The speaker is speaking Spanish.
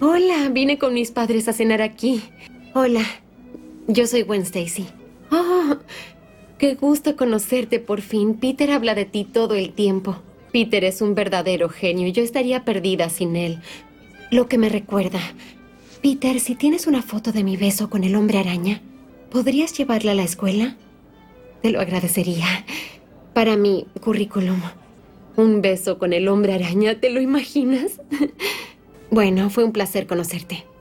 Hola, vine con mis padres a cenar aquí. Hola, yo soy Gwen Stacy. Oh, qué gusto conocerte por fin. Peter habla de ti todo el tiempo. Peter es un verdadero genio y yo estaría perdida sin él. Lo que me recuerda. Peter, si tienes una foto de mi beso con el hombre araña, ¿podrías llevarla a la escuela? Te lo agradecería. Para mi currículum. Un beso con el hombre araña, ¿te lo imaginas? Bueno, fue un placer conocerte.